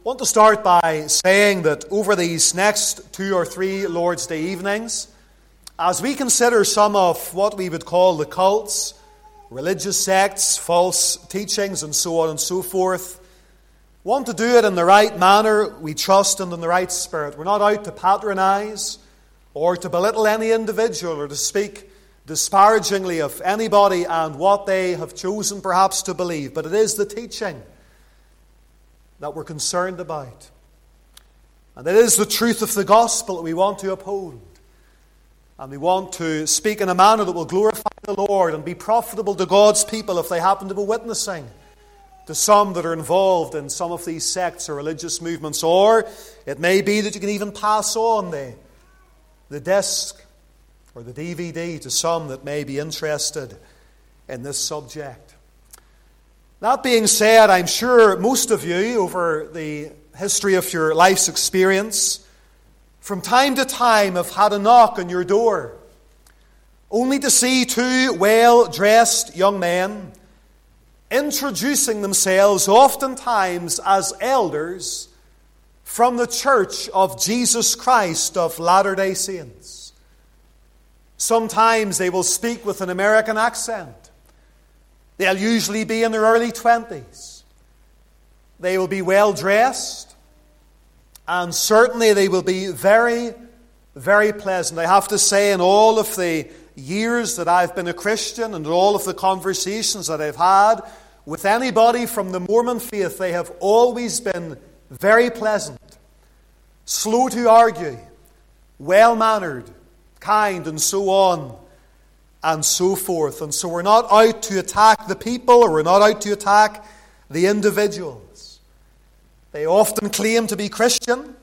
I want to start by saying that over these next 2 or 3 Lord's Day evenings, as we consider some of what we would call the cults, religious sects, false teachings, and so on and so forth, want to do it in the right manner, we trust, and in the right spirit. We're not out to patronize or to belittle any individual or to speak disparagingly of anybody and what they have chosen perhaps to believe, but it is the teaching that we're concerned about. And it is the truth of the gospel that we want to uphold. And we want to speak in a manner that will glorify the Lord and be profitable to God's people if they happen to be witnessing to some that are involved in some of these sects or religious movements. Or it may be that you can even pass on the disc or the DVD to some that may be interested in this subject. That being said, I'm sure most of you, over the history of your life's experience, from time to time have had a knock on your door, only to see 2 well-dressed young men introducing themselves oftentimes as elders from the Church of Jesus Christ of Latter-day Saints. Sometimes they will speak with an American accent. They'll usually be in their early 20s. They will be well dressed, and certainly they will be very, very pleasant. I have to say, in all of the years that I've been a Christian and all of the conversations that I've had with anybody from the Mormon faith, they have always been very pleasant, slow to argue, well-mannered, kind, and so on and so forth. And so we're not out to attack the people, or we're not out to attack the individuals. They often claim to be Christian,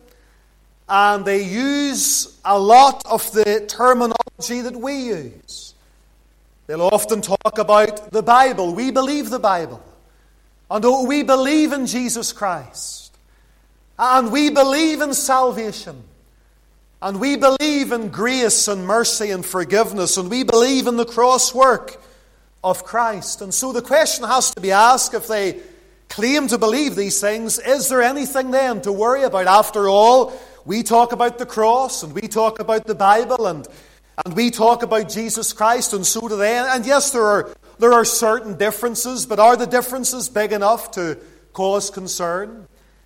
and they use a lot of the terminology that we use. They'll often talk about the Bible. We believe the Bible. And we believe in Jesus Christ. And we believe in salvation. And we believe in grace and mercy and forgiveness. And we believe in the cross work of Christ. And so the question has to be asked, if they claim to believe these things, is there anything then to worry about? After all, we talk about the cross, and we talk about the Bible, and we talk about Jesus Christ, and so do they. And yes, there are certain differences, but are the differences big enough to cause concern?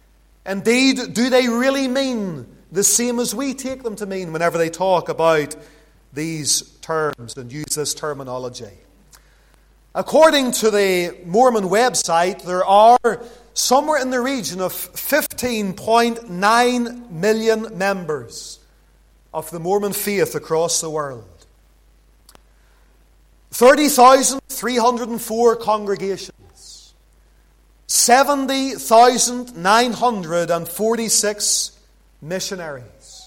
Indeed, do they really mean the same as we take them to mean whenever they talk about these terms and use this terminology? According to the Mormon website, there are somewhere in the region of 15.9 million members of the Mormon faith across the world. 30,304 congregations. 70,946 missionaries.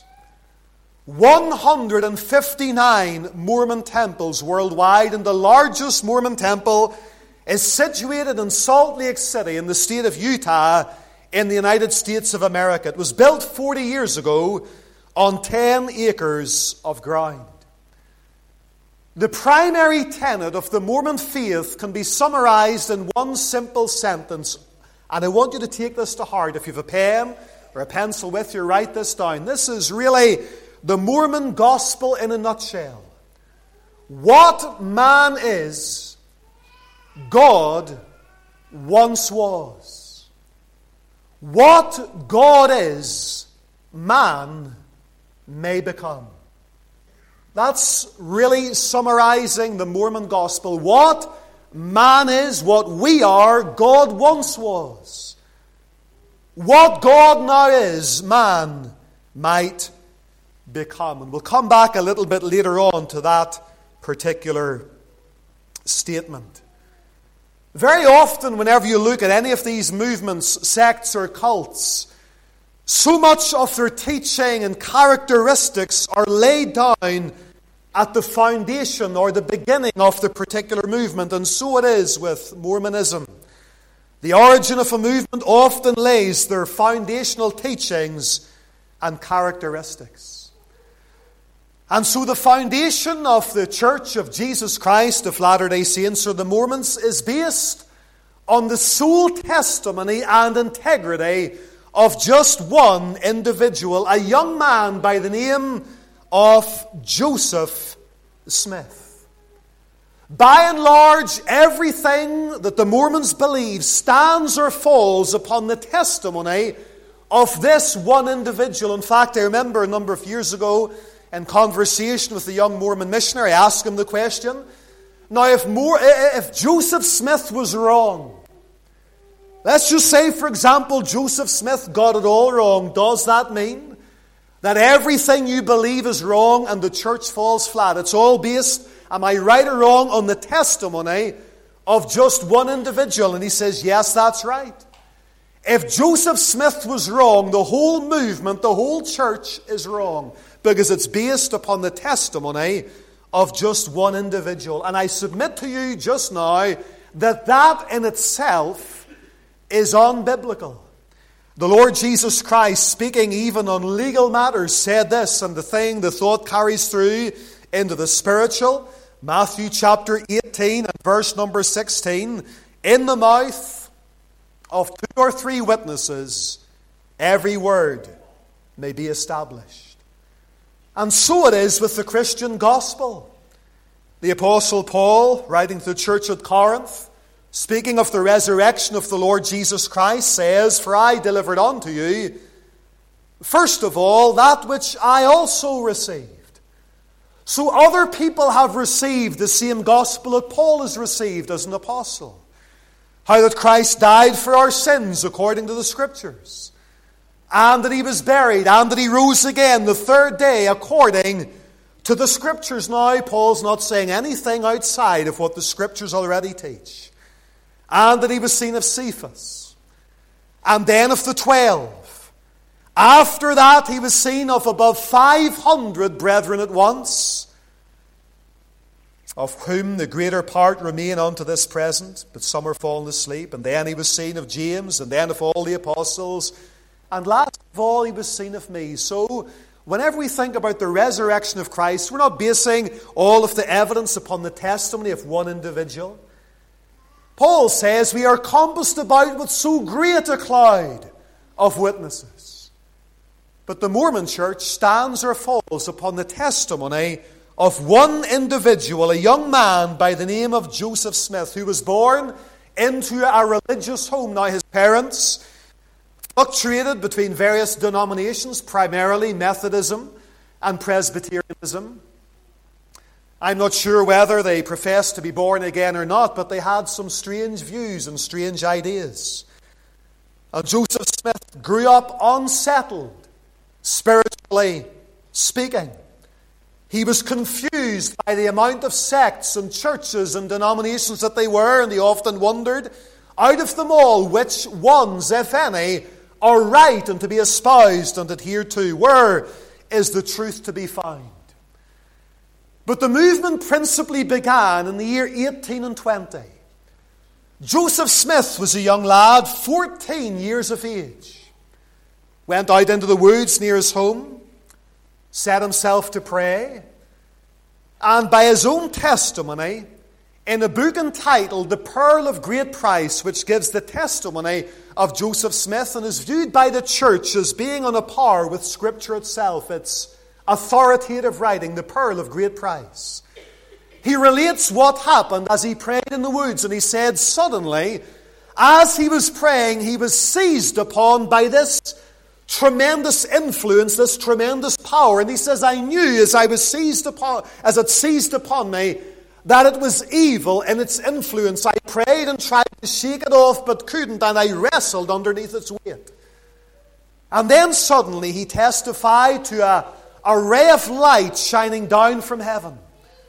159 Mormon temples worldwide, and the largest Mormon temple is situated in Salt Lake City in the state of Utah in the United States of America. It was built 40 years ago on 10 acres of ground. The primary tenet of the Mormon faith can be summarized in one simple sentence, and I want you to take this to heart. If you have a pen or a pencil with you, write this down. This is really the Mormon gospel in a nutshell. What man is, God once was. What God is, man may become. That's really summarizing the Mormon gospel. What man is, what we are, God once was. What God now is, man might become. And we'll come back a little bit later on to that particular statement. Very often, whenever you look at any of these movements, sects, or cults, so much of their teaching and characteristics are laid down at the foundation or the beginning of the particular movement, and so it is with Mormonism. The origin of a movement often lays their foundational teachings and characteristics. And so the foundation of the Church of Jesus Christ of Latter-day Saints, or the Mormons, is based on the sole testimony and integrity of just one individual, a young man by the name of Joseph Smith. By and large, everything that the Mormons believe stands or falls upon the testimony of this one individual. In fact, I remember a number of years ago in conversation with a young Mormon missionary, I asked him the question, now if Joseph Smith was wrong, let's just say, for example, Joseph Smith got it all wrong, does that mean that everything you believe is wrong and the church falls flat? It's all based, am I right or wrong, on the testimony of just one individual? And he says, yes, that's right. If Joseph Smith was wrong, the whole movement, the whole church is wrong, because it's based upon the testimony of just one individual. And I submit to you just now that in itself is unbiblical. The Lord Jesus Christ, speaking even on legal matters, said this, and the thought carries through into the spiritual. Matthew chapter 18 and verse number 16, in the mouth of 2 or 3 witnesses, every word may be established. And so it is with the Christian gospel. The Apostle Paul, writing to the church at Corinth, speaking of the resurrection of the Lord Jesus Christ, says, for I delivered unto you, first of all, that which I also received. So other people have received the same gospel that Paul has received as an apostle. How that Christ died for our sins according to the Scriptures, and that He was buried, and that He rose again the third day according to the Scriptures. Now, Paul's not saying anything outside of what the Scriptures already teach. And that He was seen of Cephas, and then of the 12. After that, He was seen of above 500 brethren at once, of whom the greater part remain unto this present, but some are fallen asleep. And then He was seen of James, and then of all the apostles, and last of all He was seen of me. So, whenever we think about the resurrection of Christ, we're not basing all of the evidence upon the testimony of one individual. Paul says we are compassed about with so great a cloud of witnesses. But the Mormon church stands or falls upon the testimony of one individual, a young man by the name of Joseph Smith, who was born into a religious home. Now, his parents fluctuated between various denominations, primarily Methodism and Presbyterianism. I'm not sure whether they professed to be born again or not, but they had some strange views and strange ideas. And Joseph Smith grew up unsettled, spiritually speaking. He was confused by the amount of sects and churches and denominations that they were, and he often wondered, out of them all, which ones, if any, are right and to be espoused and adhered to? Where is the truth to be found? But the movement principally began in the year 1820. Joseph Smith was a young lad, 14 years of age. Went out into the woods near his home, set himself to pray, and by his own testimony, in a book entitled The Pearl of Great Price, which gives the testimony of Joseph Smith and is viewed by the church as being on a par with Scripture itself. It's authoritative writing, The Pearl of Great Price. He relates what happened as he prayed in the woods, and he said, suddenly, as he was praying, he was seized upon by this tremendous influence, this tremendous power. And he says, I knew as it seized upon me, that it was evil in its influence. I prayed and tried to shake it off, but couldn't, and I wrestled underneath its weight. And then suddenly he testified to a ray of light shining down from heaven.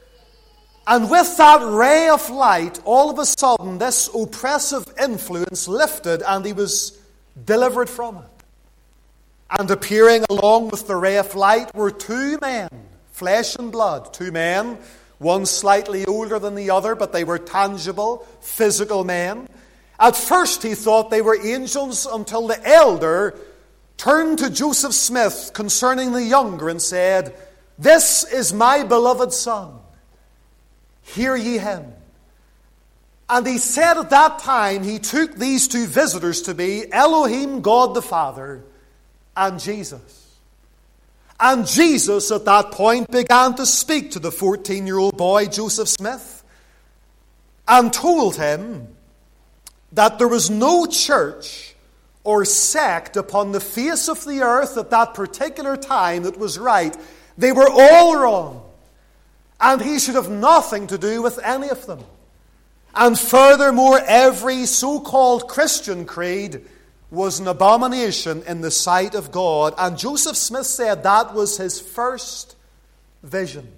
And with that ray of light, all of a sudden, this oppressive influence lifted, and he was delivered from it. And appearing along with the ray of light were 2 men, flesh and blood, 2 men, one slightly older than the other, but they were tangible, physical men. At first he thought they were angels, until the elder turned to Joseph Smith concerning the younger and said, This is my beloved son. Hear ye him. And he said at that time he took these two visitors to be Elohim, God the Father, and Jesus. And Jesus at that point began to speak to the 14-year-old boy, Joseph Smith, and told him that there was no church or sect upon the face of the earth at that particular time that was right. They were all wrong. And he should have nothing to do with any of them. And furthermore, every so-called Christian creed was an abomination in the sight of God. And Joseph Smith said that was his first vision.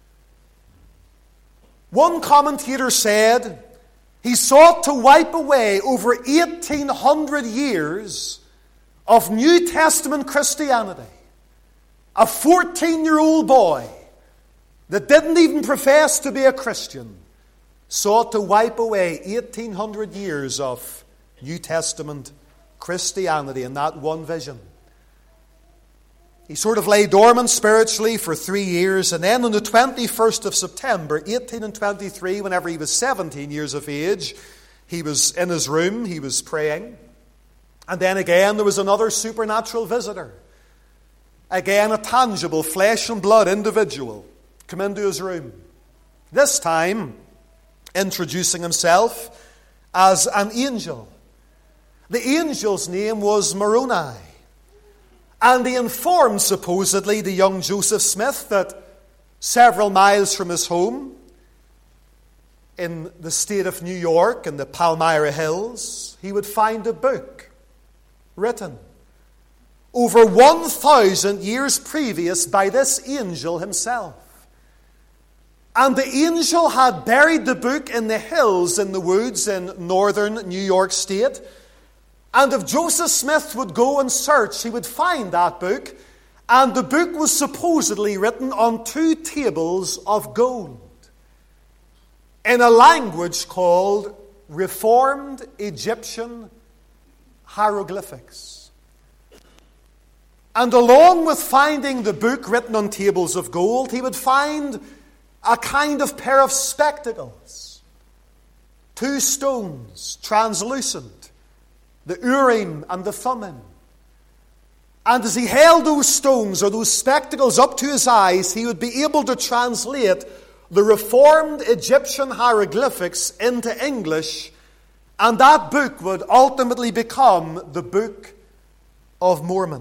One commentator said he sought to wipe away over 1,800 years of New Testament Christianity. A 14-year-old boy that didn't even profess to be a Christian sought to wipe away 1,800 years of New Testament Christianity in that one vision. He sort of lay dormant spiritually for 3 years, and then on the 21st of September, 1823, whenever he was 17 years of age, he was in his room, he was praying. And then again, there was another supernatural visitor. Again, a tangible, flesh and blood individual come into his room. This time, introducing himself as an angel. The angel's name was Moroni. And he informed, supposedly, the young Joseph Smith that several miles from his home, in the state of New York, in the Palmyra Hills, he would find a book written over 1,000 years previous by this angel himself. And the angel had buried the book in the hills, in the woods in northern New York State. And if Joseph Smith would go and search, he would find that book. And the book was supposedly written on 2 tables of gold in a language called Reformed Egyptian hieroglyphics. And along with finding the book written on tables of gold, he would find a kind of pair of spectacles. 2 stones, translucent, the Urim and the Thummim. And as he held those stones or those spectacles up to his eyes, he would be able to translate the Reformed Egyptian hieroglyphics into English, and that book would ultimately become the Book of Mormon.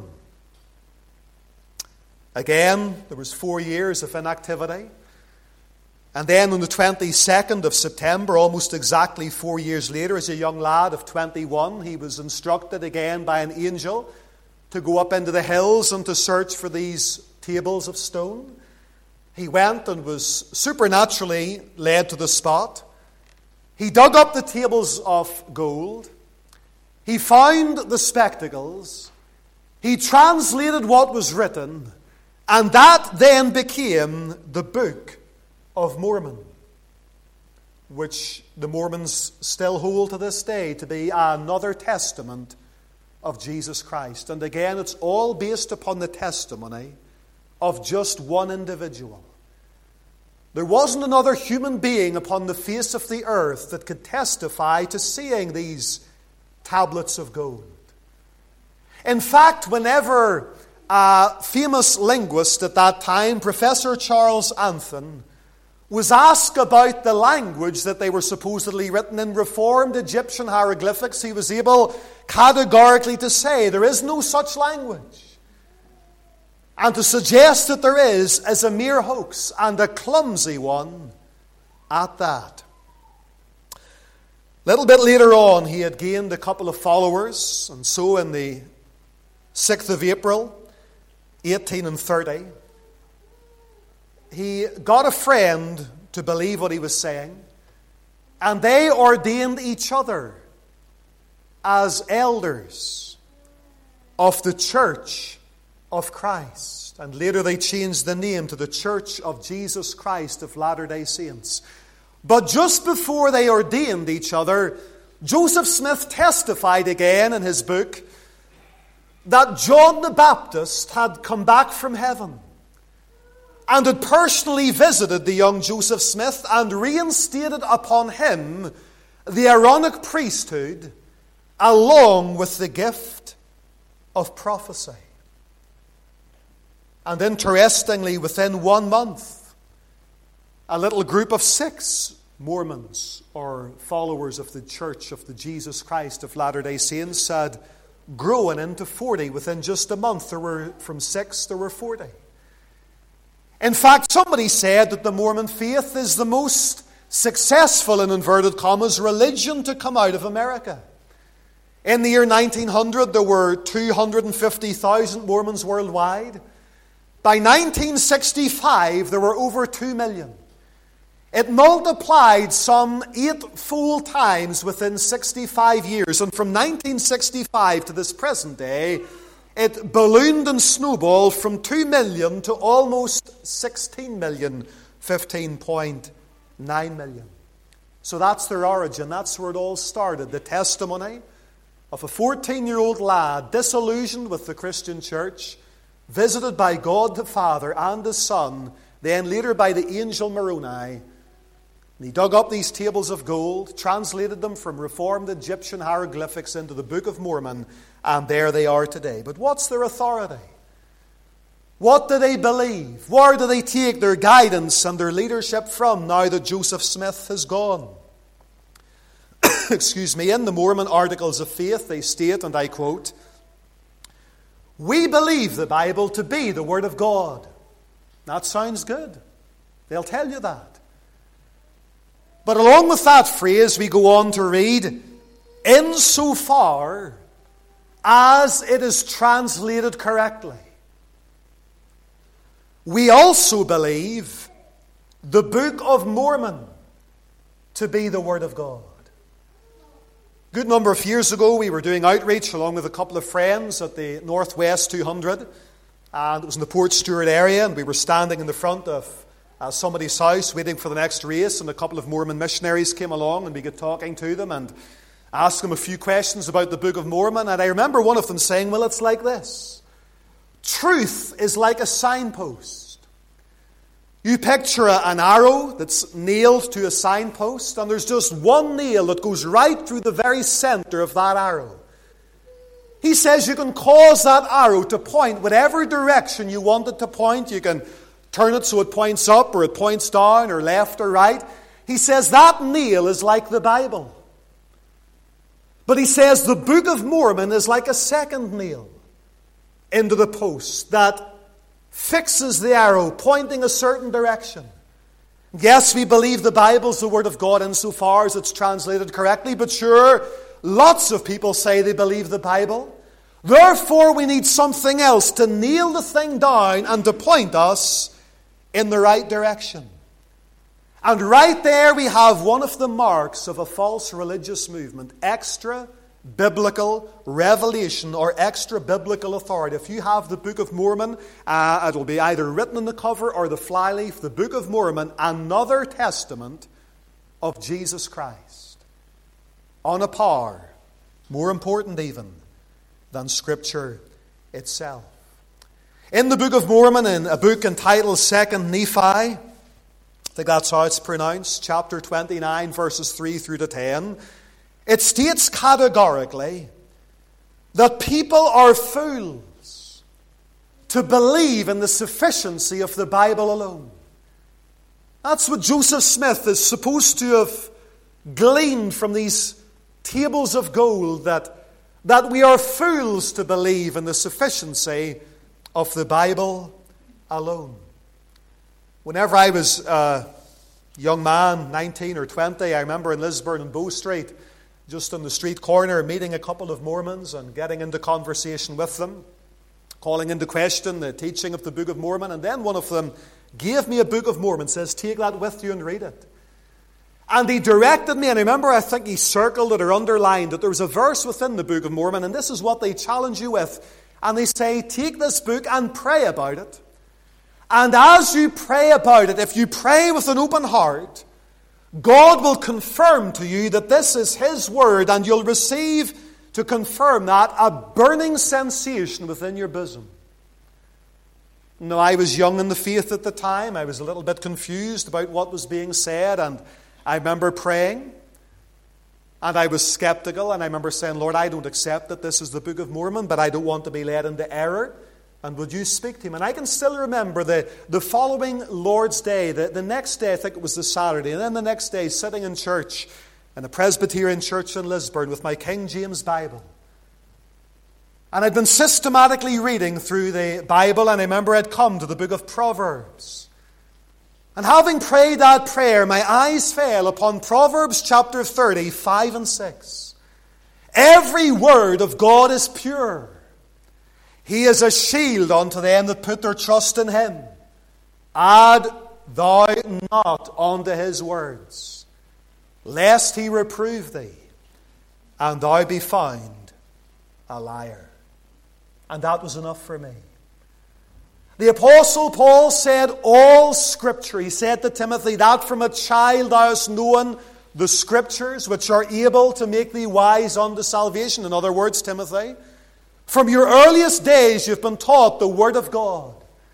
Again, there was 4 years of inactivity. And then on the 22nd of September, almost exactly 4 years later, as a young lad of 21, he was instructed again by an angel to go up into the hills and to search for these tables of stone. He went and was supernaturally led to the spot. He dug up the tables of gold. He found the spectacles. He translated what was written. And that then became the Book of Mormon, which the Mormons still hold to this day to be another testament of Jesus Christ. And again, it's all based upon the testimony of just one individual. There wasn't another human being upon the face of the earth that could testify to seeing these tablets of gold. In fact, whenever a famous linguist at that time, Professor Charles Anthon, was asked about the language that they were supposedly written in Reformed Egyptian hieroglyphics, he was able categorically to say there is no such language. And to suggest that there is a mere hoax, and a clumsy one at that. A little bit later on, he had gained a couple of followers, and so in the 6th of April, 1830, he got a friend to believe what he was saying, and they ordained each other as elders of the Church of Christ. And later they changed the name to the Church of Jesus Christ of Latter-day Saints. But just before they ordained each other, Joseph Smith testified again in his book that John the Baptist had come back from heaven and had personally visited the young Joseph Smith and reinstated upon him the Aaronic priesthood along with the gift of prophecy. And interestingly, within 1 month, a little group of 6 Mormons, or followers of the Church of the Jesus Christ of Latter-day Saints, had grown into 40. Within just a month, from 6, there were 40. In fact, somebody said that the Mormon faith is the most successful, in inverted commas, religion to come out of America. In the year 1900, there were 250,000 Mormons worldwide. By 1965, there were over 2 million. It multiplied some 8 full times within 65 years. And from 1965 to this present day, it ballooned and snowballed from 2 million to almost 16 million, 15.9 million. So that's their origin. That's where it all started. The testimony of a 14-year-old lad disillusioned with the Christian church, visited by God the Father and the Son, then later by the angel Moroni. And he dug up these tables of gold, translated them from Reformed Egyptian hieroglyphics into the Book of Mormon, and there they are today. But what's their authority? What do they believe? Where do they take their guidance and their leadership from now that Joseph Smith has gone? Excuse me, in the Mormon Articles of Faith, they state, and I quote, "We believe the Bible to be the Word of God." That sounds good. They'll tell you that. But along with that phrase, we go on to read, "insofar as it is translated correctly. We also believe the Book of Mormon to be the Word of God." A good number of years ago, we were doing outreach along with a couple of friends at the Northwest 200, and it was in the Port Stewart area, and we were standing in the front of somebody's house waiting for the next race, and a couple of Mormon missionaries came along, and we got talking to them and asked them a few questions about the Book of Mormon. And I remember one of them saying, "Well, it's like this. Truth is like a signpost. You picture an arrow that's nailed to a signpost, and there's just one nail that goes right through the very center of that arrow. He says you can cause that arrow to point whatever direction you want it to point. You can turn it so it points up, or it points down, or left or right. He says that nail is like the Bible. But he says the Book of Mormon is like a second nail into the post that fixes the arrow, pointing a certain direction. Yes, we believe the Bible's the Word of God insofar as it's translated correctly, but sure, lots of people say they believe the Bible. Therefore, we need something else to nail the thing down and to point us in the right direction. And right there we have one of the marks of a false religious movement: extra-biblical revelation or extra-biblical authority. If you have the Book of Mormon, it will be either written on the cover or the flyleaf, the Book of Mormon, another testament of Jesus Christ, on a par, more important even, than Scripture itself. In the Book of Mormon, in a book entitled 2nd Nephi, I think that's how it's pronounced, chapter 29, verses 3 through to 10, it states categorically that people are fools to believe in the sufficiency of the Bible alone. That's what Joseph Smith is supposed to have gleaned from these tables of gold, that we are fools to believe in the sufficiency of the Bible alone. Whenever I was a young man, 19 or 20, I remember in Lisburn and Bow Street, just on the street corner, meeting a couple of Mormons and getting into conversation with them, calling into question the teaching of the Book of Mormon. And then one of them gave me a Book of Mormon, says, "Take that with you and read it." And he directed me, and I remember, I think he circled it or underlined it. There was a verse within the Book of Mormon, and this is what they challenge you with. And they say, take this book and pray about it. And as you pray about it, if you pray with an open heart, God will confirm to you that this is His Word, and you'll receive, to confirm that, a burning sensation within your bosom. Now, I was young in the faith at the time. I was a little bit confused about what was being said, and I remember praying. And I was skeptical, and I remember saying, Lord, I don't accept that this is the Book of Mormon, but I don't want to be led into error. And would you speak to him? And I can still remember the following Lord's Day, the next day, I think it was the Saturday, and then the next day, sitting in church, in a Presbyterian church in Lisburn, with my King James Bible. And I'd been systematically reading through the Bible, and I remember I'd come to the book of Proverbs. And having prayed that prayer, my eyes fell upon Proverbs chapter 30, 5 and 6. Every word of God is pure. He is a shield unto them that put their trust in him. Add thou not unto his words, lest he reprove thee, and thou be found a liar. And that was enough for me. The Apostle Paul said, all Scripture, he said to Timothy, that from a child thou hast known the Scriptures, which are able to make thee wise unto salvation. In other words, Timothy, from your earliest days you've been taught the Word of God.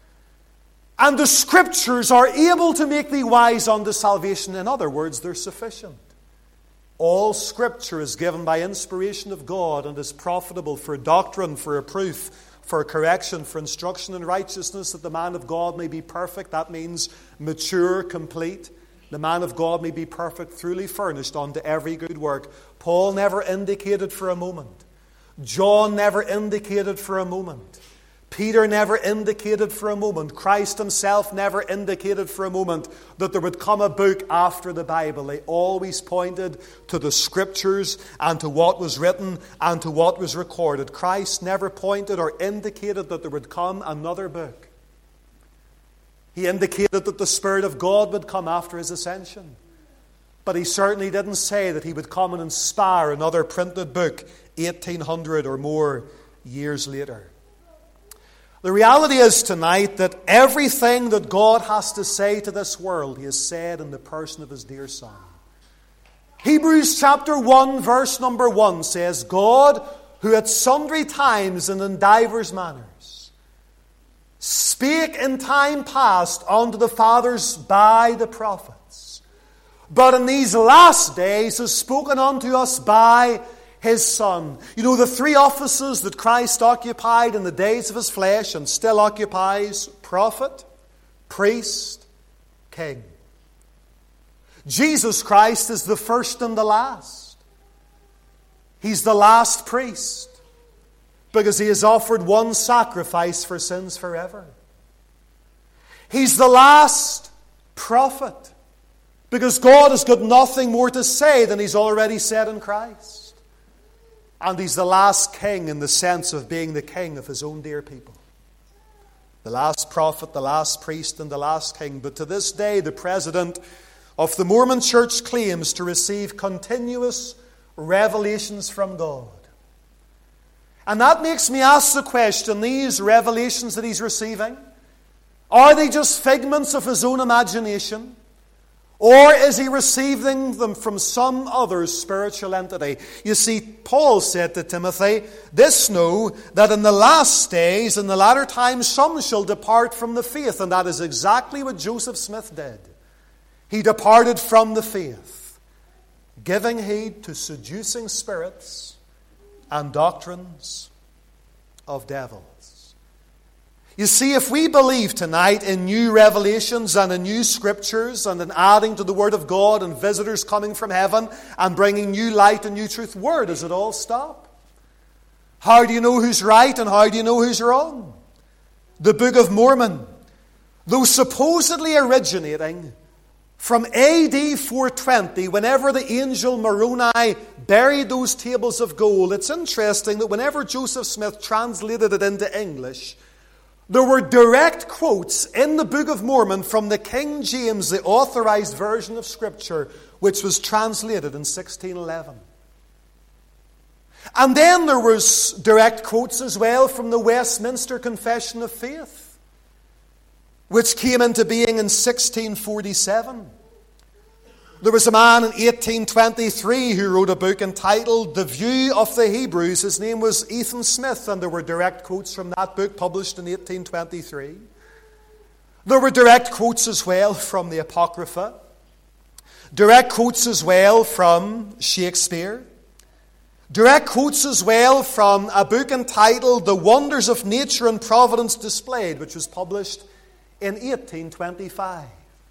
And the Scriptures are able to make thee wise unto salvation. In other words, they're sufficient. All Scripture is given by inspiration of God and is profitable for doctrine, for reproof, for correction, for instruction in righteousness, that the man of God may be perfect. That means mature, complete. The man of God may be perfect, truly furnished unto every good work. Paul never indicated for a moment. John never indicated for a moment. Peter never indicated for a moment. Christ himself never indicated for a moment that there would come a book after the Bible. They always pointed to the Scriptures and to what was written and to what was recorded. Christ never pointed or indicated that there would come another book. He indicated that the Spirit of God would come after his ascension. But he certainly didn't say that he would come and inspire another printed book 1800 or more years later. The reality is tonight that everything that God has to say to this world, he has said in the person of his dear Son. Hebrews chapter 1, verse number 1 says, God, who at sundry times and in divers manners spake in time past unto the fathers by the prophets, but in these last days has spoken unto us by his Son. You know, the three offices that Christ occupied in the days of his flesh and still occupies: prophet, priest, king. Jesus Christ is the first and the last. He's the last priest because he has offered one sacrifice for sins forever. He's the last prophet because God has got nothing more to say than he's already said in Christ. And he's the last king in the sense of being the king of his own dear people. The last prophet, the last priest, and the last king. But to this day, the president of the Mormon Church claims to receive continuous revelations from God. And that makes me ask the question, these revelations that he's receiving, are they just figments of his own imagination? Or is he receiving them from some other spiritual entity? You see, Paul said to Timothy, this know, that in the last days, in the latter times, some shall depart from the faith. And that is exactly what Joseph Smith did. He departed from the faith, giving heed to seducing spirits and doctrines of devils. You see, if we believe tonight in new revelations and in new Scriptures and in adding to the Word of God and visitors coming from heaven and bringing new light and new truth, where does it all stop? How do you know who's right and how do you know who's wrong? The Book of Mormon, though supposedly originating from AD 420, whenever the angel Moroni buried those tables of gold, it's interesting that whenever Joseph Smith translated it into English, there were direct quotes in the Book of Mormon from the King James, the authorized version of Scripture, which was translated in 1611. And then there was direct quotes as well from the Westminster Confession of Faith, which came into being in 1647. There was a man in 1823 who wrote a book entitled The View of the Hebrews. His name was Ethan Smith, and there were direct quotes from that book published in 1823. There were direct quotes as well from the Apocrypha. Direct quotes as well from Shakespeare. Direct quotes as well from a book entitled The Wonders of Nature and Providence Displayed, which was published in 1825.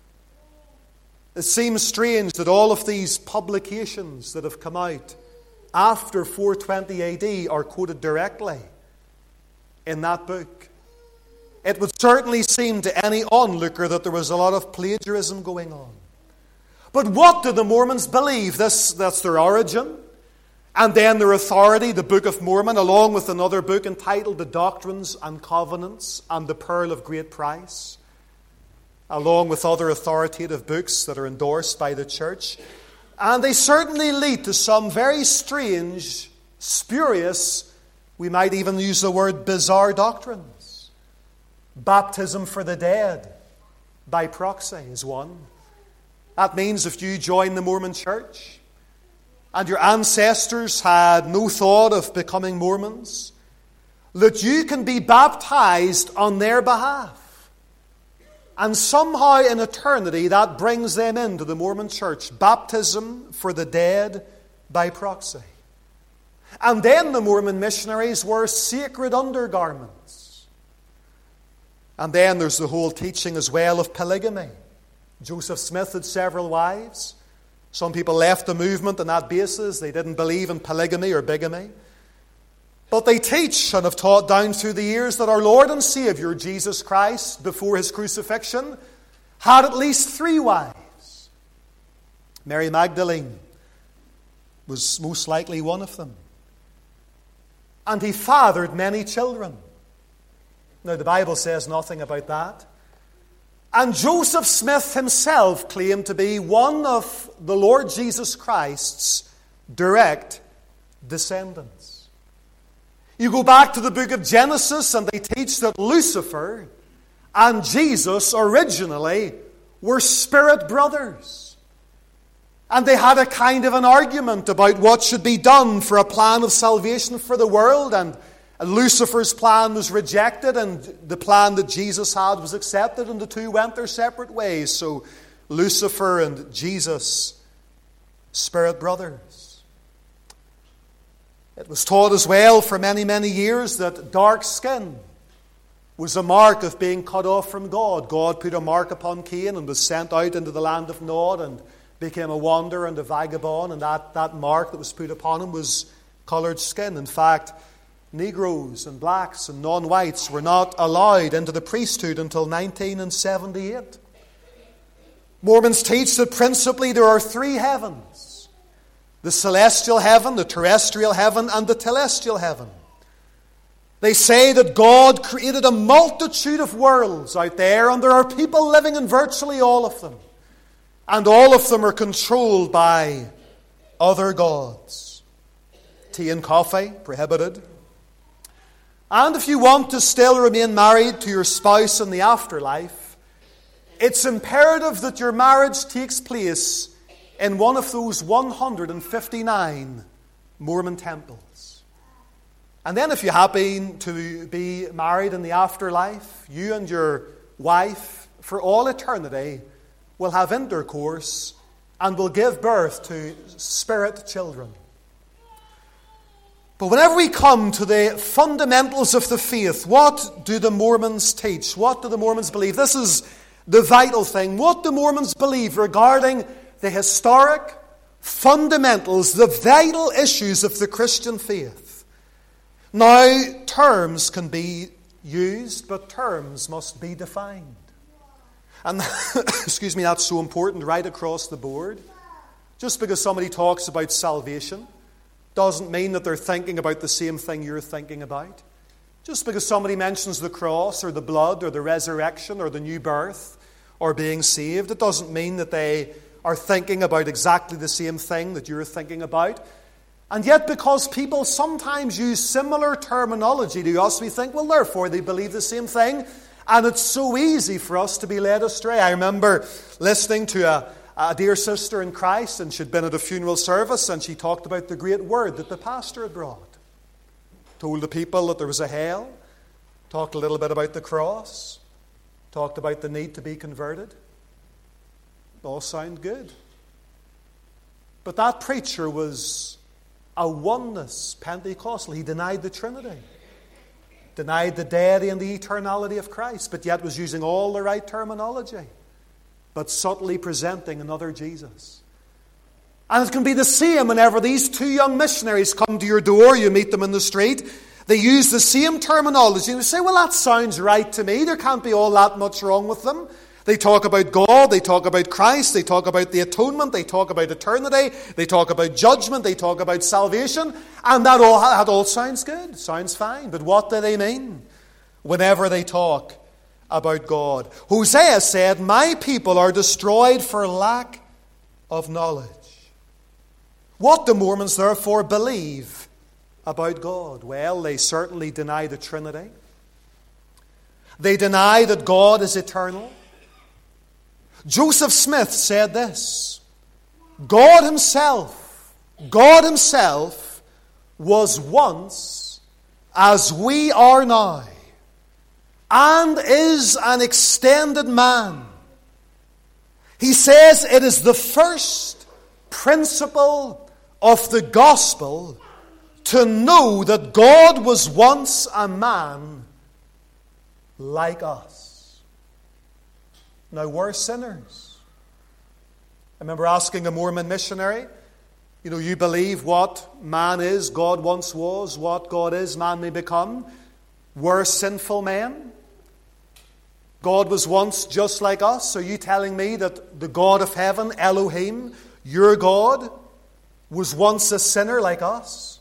It seems strange that all of these publications that have come out after 420 AD are quoted directly in that book. It would certainly seem to any onlooker that there was a lot of plagiarism going on. But what do the Mormons believe? That's their origin. And then their authority, the Book of Mormon, along with another book entitled The Doctrines and Covenants and The Pearl of Great Price, along with other authoritative books that are endorsed by the church. And they certainly lead to some very strange, spurious, we might even use the word bizarre doctrines. Baptism for the dead by proxy is one. That means if you join the Mormon church and your ancestors had no thought of becoming Mormons, that you can be baptized on their behalf. And somehow in eternity that brings them into the Mormon church. Baptism for the dead by proxy. And then the Mormon missionaries wore sacred undergarments. And then there's the whole teaching as well of polygamy. Joseph Smith had several wives. Some people left the movement on that basis. They didn't believe in polygamy or bigamy. But they teach and have taught down through the years that our Lord and Savior, Jesus Christ, before his crucifixion, had at least 3 wives. Mary Magdalene was most likely one of them. And he fathered many children. Now, the Bible says nothing about that. And Joseph Smith himself claimed to be one of the Lord Jesus Christ's direct descendants. You go back to the book of Genesis and they teach that Lucifer and Jesus originally were spirit brothers. And they had a kind of an argument about what should be done for a plan of salvation for the world. And Lucifer's plan was rejected and the plan that Jesus had was accepted, and the two went their separate ways. So Lucifer and Jesus, spirit brothers. It was taught as well for many, many years that dark skin was a mark of being cut off from God. God put a mark upon Cain and was sent out into the land of Nod and became a wanderer and a vagabond, and that mark that was put upon him was coloured skin. In fact, Negroes and blacks and non-whites were not allowed into the priesthood until 1978. Mormons teach that principally there are 3 heavens: the celestial heaven, the terrestrial heaven, and the telestial heaven. They say that God created a multitude of worlds out there, and there are people living in virtually all of them. And all of them are controlled by other gods. Tea and coffee, prohibited. And if you want to still remain married to your spouse in the afterlife, it's imperative that your marriage takes place in one of those 159 Mormon temples. And then if you happen to be married in the afterlife, you and your wife for all eternity will have intercourse and will give birth to spirit children. But whenever we come to the fundamentals of the faith, what do the Mormons teach? What do the Mormons believe? This is the vital thing. What do Mormons believe regarding the historic fundamentals, the vital issues of the Christian faith? Now, terms can be used, but terms must be defined. And, that's so important right across the board. Just because somebody talks about salvation doesn't mean that they're thinking about the same thing you're thinking about. Just because somebody mentions the cross or the blood or the resurrection or the new birth or being saved, it doesn't mean that they are thinking about exactly the same thing that you're thinking about. And yet, because people sometimes use similar terminology to us, we think, well, therefore they believe the same thing. And it's so easy for us to be led astray. I remember listening to a dear sister in Christ, and she'd been at a funeral service, and she talked about the great word that the pastor had brought. Told the people that there was a hell, talked a little bit about the cross, talked about the need to be converted. All sound good. But that preacher was a oneness Pentecostal. He denied the Trinity, denied the deity and the eternality of Christ, but yet was using all the right terminology, but subtly presenting another Jesus. And it can be the same whenever these two young missionaries come to your door, you meet them in the street. They use the same terminology. And you say, well, that sounds right to me. There can't be all that much wrong with them. They talk about God, they talk about Christ, they talk about the atonement, they talk about eternity, they talk about judgment, they talk about salvation, and that all sounds good, sounds fine. But what do they mean whenever they talk about God? Hosea said, my people are destroyed for lack of knowledge. What do Mormons therefore believe about God? Well, they certainly deny the Trinity. They deny that God is eternal. Joseph Smith said this: God himself was once as we are now, and is an extended man. He says it is the first principle of the gospel to know that God was once a man like us. Now, we're sinners. I remember asking a Mormon missionary, you believe what man is, God once was, what God is, man may become. We're sinful men. God was once just like us. Are you telling me that the God of heaven, Elohim, your God, was once a sinner like us?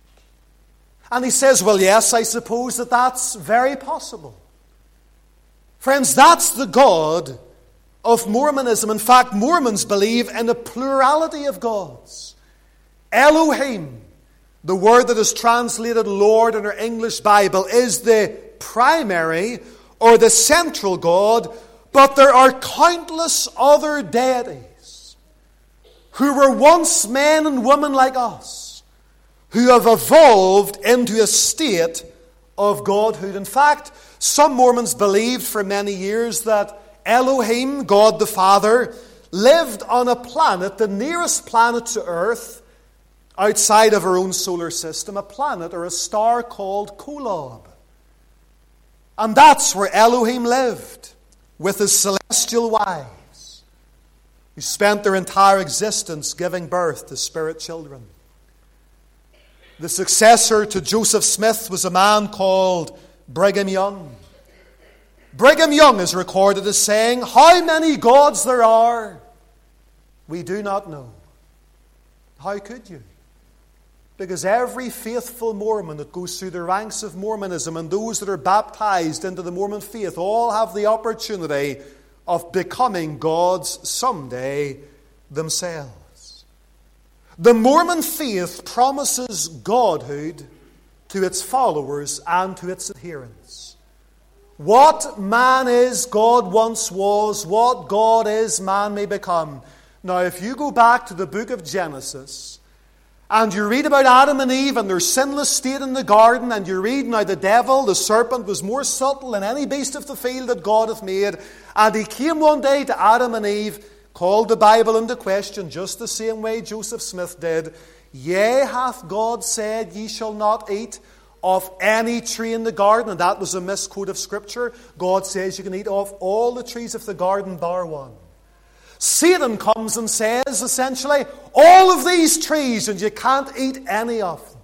And he says, well, yes, I suppose that's very possible. Friends, that's the God of Mormonism. In fact, Mormons believe in a plurality of gods. Elohim, the word that is translated Lord in our English Bible, is the primary or the central God, but there are countless other deities who were once men and women like us, who have evolved into a state of godhood. In fact, some Mormons believed for many years that Elohim, God the Father, lived on a planet, the nearest planet to Earth, outside of our own solar system, a planet or a star called Kolob. And that's where Elohim lived, with his celestial wives, who spent their entire existence giving birth to spirit children. The successor to Joseph Smith was a man called Brigham Young. Brigham Young is recorded as saying, how many gods there are, we do not know. How could you? Because every faithful Mormon that goes through the ranks of Mormonism and those that are baptized into the Mormon faith all have the opportunity of becoming gods someday themselves. The Mormon faith promises godhood to its followers and to its adherents. What man is, God once was. What God is, man may become. Now, if you go back to the book of Genesis, and you read about Adam and Eve and their sinless state in the garden, and you read now the devil, the serpent, was more subtle than any beast of the field that God hath made. And he came one day to Adam and Eve, called the Bible into question, just the same way Joseph Smith did. Yea, hath God said, ye shall not eat of any tree in the garden? And that was a misquote of Scripture. God says you can eat of all the trees of the garden bar one. Satan comes and says, essentially, all of these trees, and you can't eat any of them.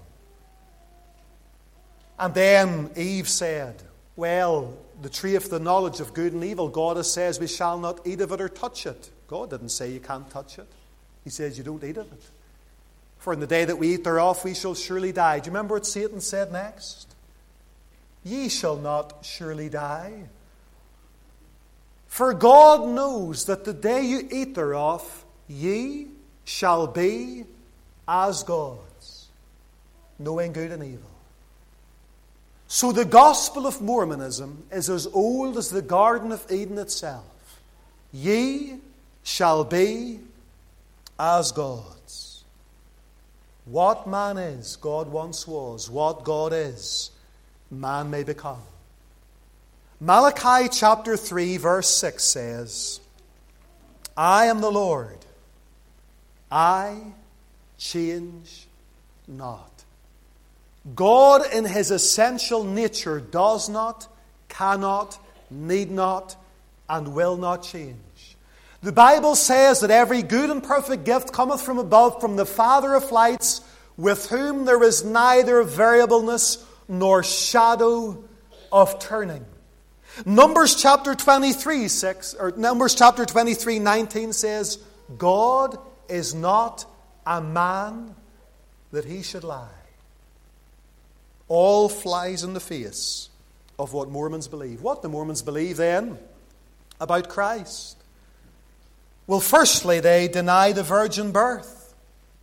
And then Eve said, well, the tree of the knowledge of good and evil, God says we shall not eat of it or touch it. God didn't say you can't touch it. He says you don't eat of it. For in the day that we eat thereof, we shall surely die. Do you remember what Satan said next? Ye shall not surely die. For God knows that the day you eat thereof, ye shall be as gods, knowing good and evil. So the gospel of Mormonism is as old as the Garden of Eden itself. Ye shall be as gods. What man is, God once was. What God is, man may become. Malachi chapter 3 verse 6 says, I am the Lord. I change not. God in his essential nature does not, cannot, need not, and will not change. The Bible says that every good and perfect gift cometh from above, from the Father of lights, with whom there is neither variableness nor shadow of turning. Numbers chapter 23, 19 says, God is not a man that he should lie. All flies in the face of what Mormons believe. What do Mormons believe then about Christ? Well, firstly, they deny the virgin birth.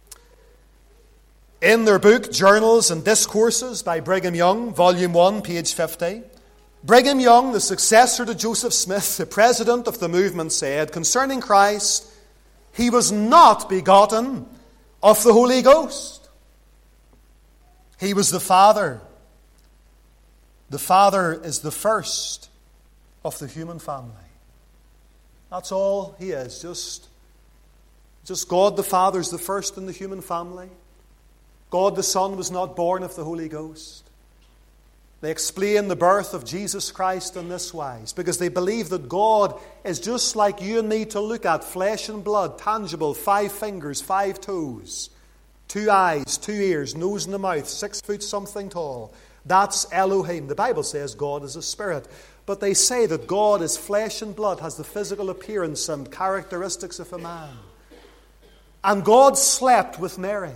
In their book, Journals and Discourses by Brigham Young, Volume 1, page 50, Brigham Young, the successor to Joseph Smith, the president of the movement, said, concerning Christ, he was not begotten of the Holy Ghost. He was the Father. The Father is the first of the human family. That's all he is. Just God the Father is the first in the human family. God the Son was not born of the Holy Ghost. They explain the birth of Jesus Christ in this wise, because they believe that God is just like you and me to look at, flesh and blood, tangible, 5 fingers, 5 toes, 2 eyes, 2 ears, nose in the mouth, 6 foot something tall. That's Elohim. The Bible says God is a spirit. But they say that God is flesh and blood, has the physical appearance and characteristics of a man. And God slept with Mary.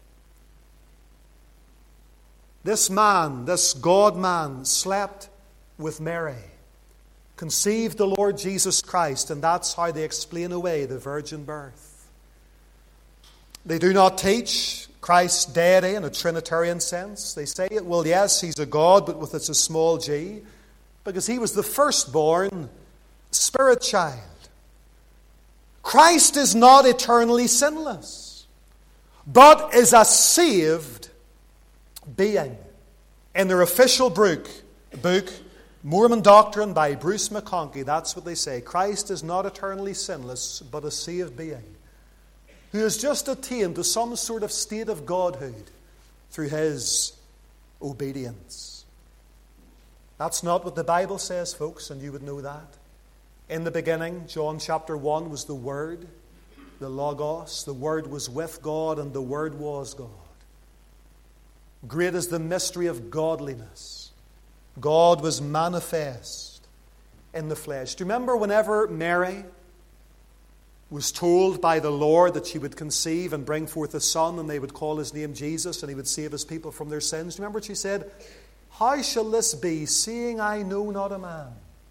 This man, this God-man, slept with Mary, conceived the Lord Jesus Christ, and that's how they explain away the virgin birth. They do not teach Christ's deity in a Trinitarian sense. They say, well, yes, he's a God, but with it's a small g, because he was the firstborn spirit child. Christ is not eternally sinless, but is a saved being. In their official book, Mormon Doctrine by Bruce McConkie, that's what they say. Christ is not eternally sinless, but a saved being who has just attained to some sort of state of godhood through his obedience. That's not what the Bible says, folks, and you would know that. In the beginning, John chapter 1, was the Word, the Logos. The Word was with God, and the Word was God. Great is the mystery of godliness. God was manifest in the flesh. Do you remember whenever Mary was told by the Lord that she would conceive and bring forth a son, and they would call his name Jesus, and he would save his people from their sins? Do you remember what she said? How shall this be, seeing I know not a man?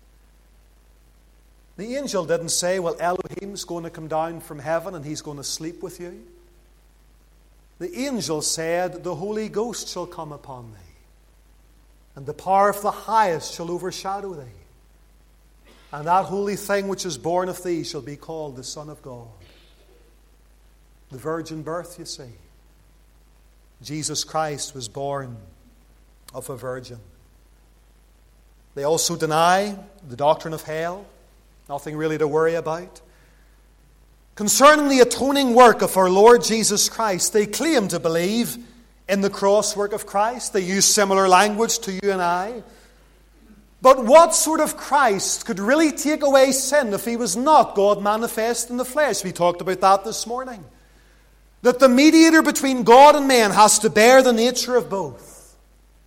The angel didn't say, well, Elohim's going to come down from heaven and he's going to sleep with you. The angel said, the Holy Ghost shall come upon thee, and the power of the highest shall overshadow thee. And that holy thing which is born of thee shall be called the Son of God. The virgin birth, you see. Jesus Christ was born of a virgin. They also deny the doctrine of hell. Nothing really to worry about. Concerning the atoning work of our Lord Jesus Christ, they claim to believe in the cross work of Christ. They use similar language to you and I. But what sort of Christ could really take away sin if he was not God manifest in the flesh? We talked about that this morning. That the mediator between God and man has to bear the nature of both.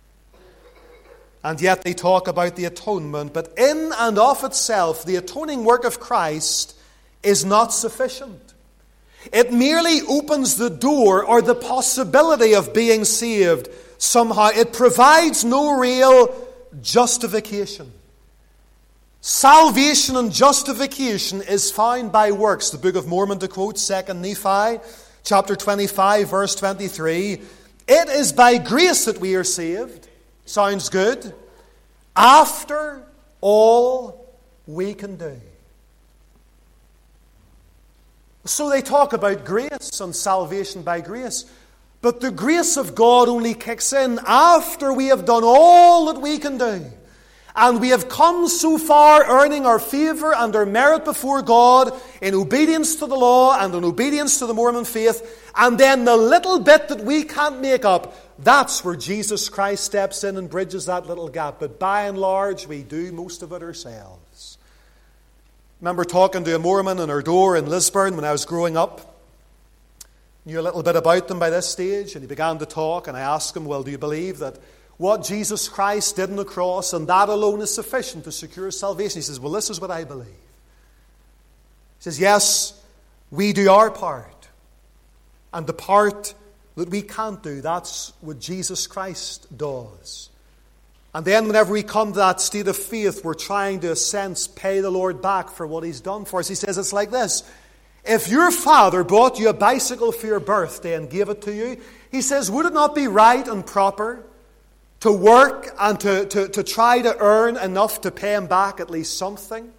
And yet they talk about the atonement. But in and of itself, the atoning work of Christ is not sufficient. It merely opens the door or the possibility of being saved somehow. It provides no real justification. Salvation and justification is found by works. The Book of Mormon, to quote 2 Nephi, chapter 25, verse 23, it is by grace that we are saved. Sounds good. After all we can do. So they talk about grace and salvation by grace. But the grace of God only kicks in after we have done all that we can do. And we have come so far earning our favour and our merit before God in obedience to the law and in obedience to the Mormon faith. And then the little bit that we can't make up, that's where Jesus Christ steps in and bridges that little gap. But by and large, we do most of it ourselves. I remember talking to a Mormon in our door in Lisburn when I was growing up. Knew a little bit about them by this stage, and he began to talk, and I asked him, well, do you believe that what Jesus Christ did on the cross and that alone is sufficient to secure salvation? He says, well, this is what I believe. He says, yes, we do our part. And the part that we can't do, that's what Jesus Christ does. And then whenever we come to that state of faith, we're trying to, in a sense, pay the Lord back for what He's done for us. He says it's like this. If your father bought you a bicycle for your birthday and gave it to you, he says, would it not be right and proper to work and to try to earn enough to pay him back at least something?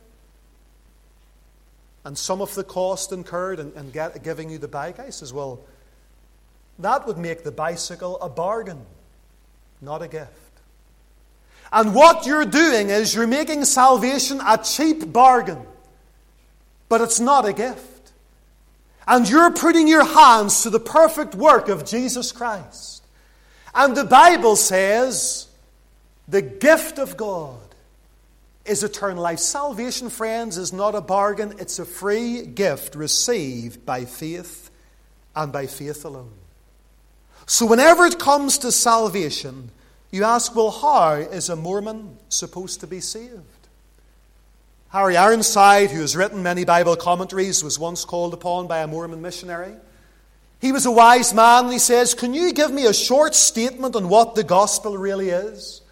And some of the cost incurred in giving you the bike? I says, well, that would make the bicycle a bargain, not a gift. And what you're doing is you're making salvation a cheap bargain, but it's not a gift. And you're putting your hands to the perfect work of Jesus Christ. And the Bible says the gift of God is eternal life. Salvation, friends, is not a bargain. It's a free gift received by faith and by faith alone. So whenever it comes to salvation, you ask, well, how is a Mormon supposed to be saved? Harry Ironside, who has written many Bible commentaries, was once called upon by a Mormon missionary. He was a wise man, and he says, can you give me a short statement on what the gospel really is?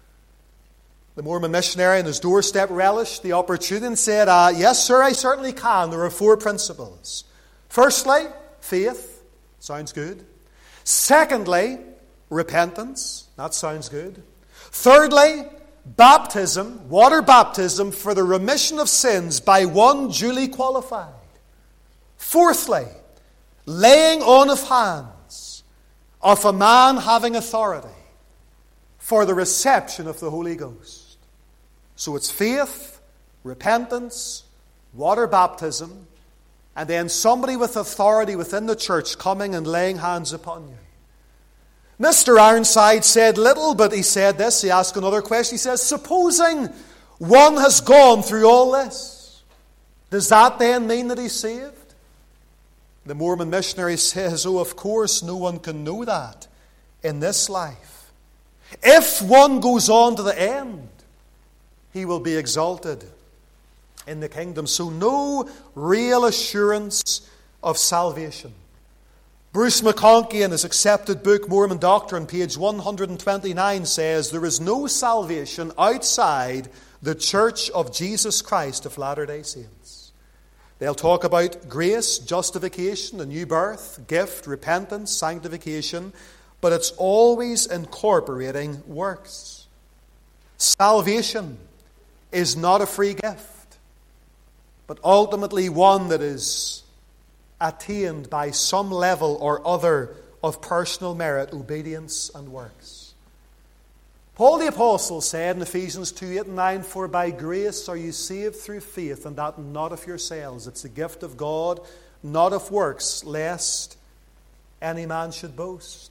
The Mormon missionary on his doorstep relished the opportunity and said, yes, sir, I certainly can. There are 4 principles. Firstly, faith. Sounds good. Secondly, repentance. That sounds good. Thirdly, baptism, water baptism for the remission of sins by one duly qualified. Fourthly, laying on of hands of a man having authority for the reception of the Holy Ghost. So it's faith, repentance, water baptism, and then somebody with authority within the church coming and laying hands upon you. Mr. Ironside said little, but he said this. He asked another question. He says, supposing one has gone through all this, does that then mean that he's saved? The Mormon missionary says, oh, of course, no one can know that in this life. If one goes on to the end, he will be exalted in the kingdom. So no real assurance of salvation. Bruce McConkie, in his accepted book, Mormon Doctrine, page 129, says, there is no salvation outside the Church of Jesus Christ of Latter-day Saints. They'll talk about grace, justification, a new birth, gift, repentance, sanctification, but it's always incorporating works. Salvation is not a free gift, but ultimately one that is attained by some level or other of personal merit, obedience, and works. Paul the Apostle said in Ephesians 2:8-9, for by grace are you saved through faith, and that not of yourselves. It's a gift of God, not of works, lest any man should boast.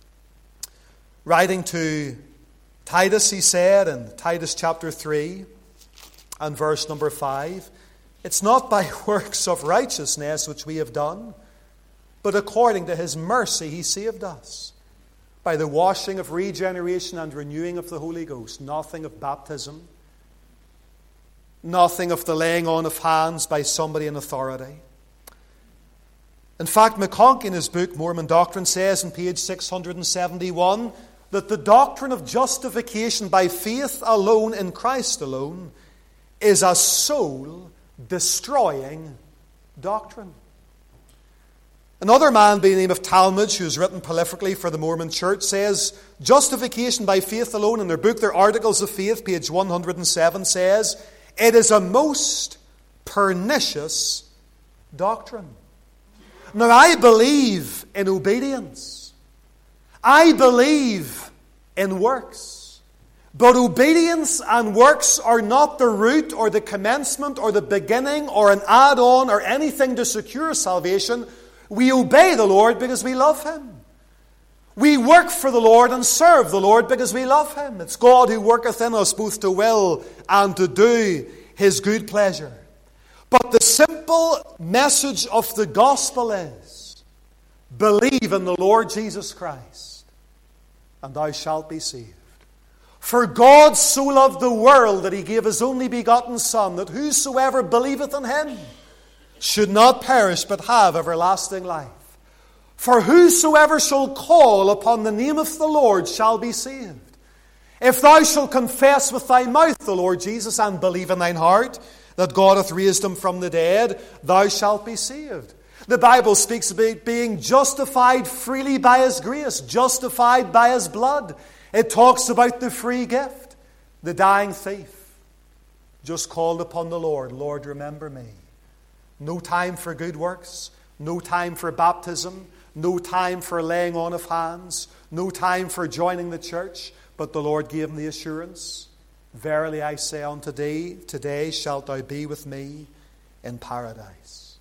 Writing to Titus, he said in Titus chapter 3 and verse number 5, it's not by works of righteousness which we have done, but according to His mercy He saved us, by the washing of regeneration and renewing of the Holy Ghost. Nothing of baptism, nothing of the laying on of hands by somebody in authority. In fact, McConkie in his book, Mormon Doctrine, says on page 671 that the doctrine of justification by faith alone in Christ alone is a soul-destroying doctrine. Another man by the name of Talmage, who has written prolifically for the Mormon Church, says justification by faith alone, in their book, their Articles of Faith, page 107, says it is a most pernicious doctrine. Now, I believe in obedience. I believe in works. But obedience and works are not the root or the commencement or the beginning or an add-on or anything to secure salvation. We obey the Lord because we love Him. We work for the Lord and serve the Lord because we love Him. It's God who worketh in us both to will and to do His good pleasure. But the simple message of the gospel is, believe in the Lord Jesus Christ, and thou shalt be saved. For God so loved the world that He gave His only begotten Son, that whosoever believeth in Him should not perish but have everlasting life. For whosoever shall call upon the name of the Lord shall be saved. If thou shalt confess with thy mouth the Lord Jesus and believe in thine heart that God hath raised Him from the dead, thou shalt be saved. The Bible speaks about being justified freely by His grace, justified by His blood. It talks about the free gift. The dying thief just called upon the Lord, Lord, remember me. No time for good works, no time for baptism, no time for laying on of hands, no time for joining the church, but the Lord gave him the assurance, verily I say unto thee, today shalt thou be with me in paradise.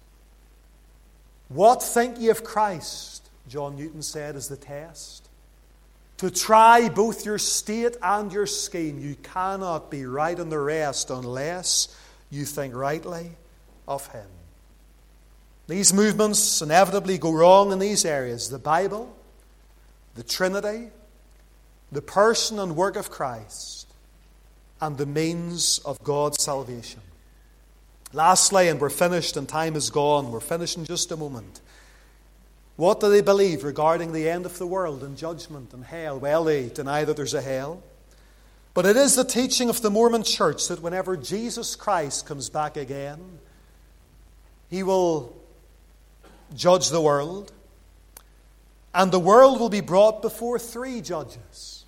What think ye of Christ? John Newton said is the test. To try both your state and your scheme, you cannot be right in the rest unless you think rightly of Him. These movements inevitably go wrong in these areas: the Bible, the Trinity, the person and work of Christ, and the means of God's salvation. Lastly, and we're finished and time is gone, we're finished in just a moment. What do they believe regarding the end of the world and judgment and hell? Well, they deny that there's a hell. But it is the teaching of the Mormon Church that whenever Jesus Christ comes back again, He will judge the world, and the world will be brought before three judges: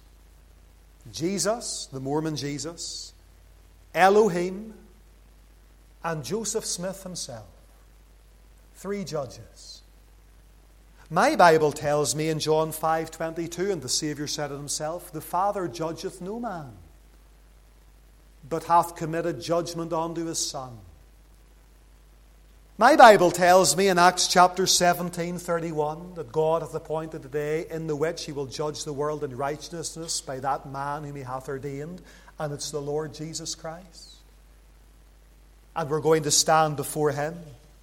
Jesus, the Mormon Jesus, Elohim, and Joseph Smith himself. Three judges. My Bible tells me in John 5:22, and the Savior said it Himself, the Father judgeth no man, but hath committed judgment unto His Son. My Bible tells me in Acts chapter 17:31 that God hath appointed a day in the which He will judge the world in righteousness by that man whom He hath ordained, and it's the Lord Jesus Christ. And we're going to stand before Him.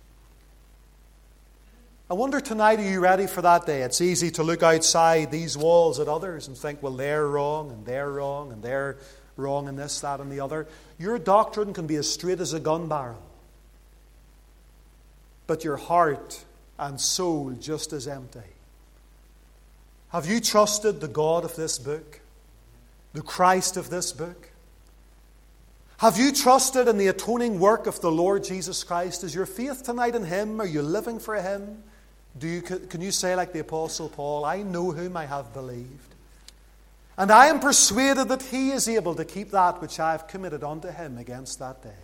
I wonder tonight, are you ready for that day? It's easy to look outside these walls at others and think, well, they're wrong, and they're wrong, and they're wrong in this, that, and the other. Your doctrine can be as straight as a gun barrel, but your heart and soul just as empty. Have you trusted the God of this book, the Christ of this book? Have you trusted in the atoning work of the Lord Jesus Christ? Is your faith tonight in Him? Are you living for Him? Can you say like the Apostle Paul, I know whom I have believed, and I am persuaded that He is able to keep that which I have committed unto Him against that day?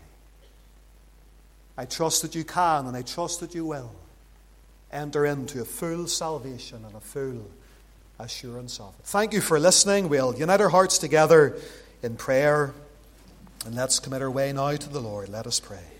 I trust that you can, and I trust that you will enter into a full salvation and a full assurance of it. Thank you for listening. We'll unite our hearts together in prayer, and let's commit our way now to the Lord. Let us pray.